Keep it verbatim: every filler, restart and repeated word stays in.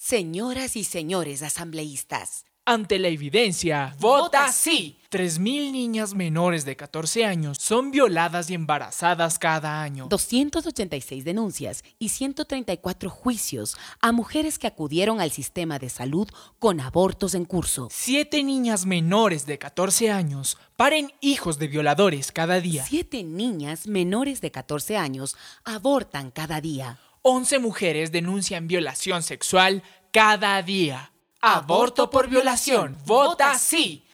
Señoras y señores asambleístas, ante la evidencia, vota sí. tres mil niñas menores de catorce años son violadas y embarazadas cada año. doscientas ochenta y seis denuncias y ciento treinta y cuatro juicios a mujeres que acudieron al sistema de salud con abortos en curso. Siete niñas menores de catorce años paren hijos de violadores cada día. Siete niñas menores de catorce años abortan cada día. Once mujeres denuncian violación sexual cada día. Aborto por violación. Vota sí.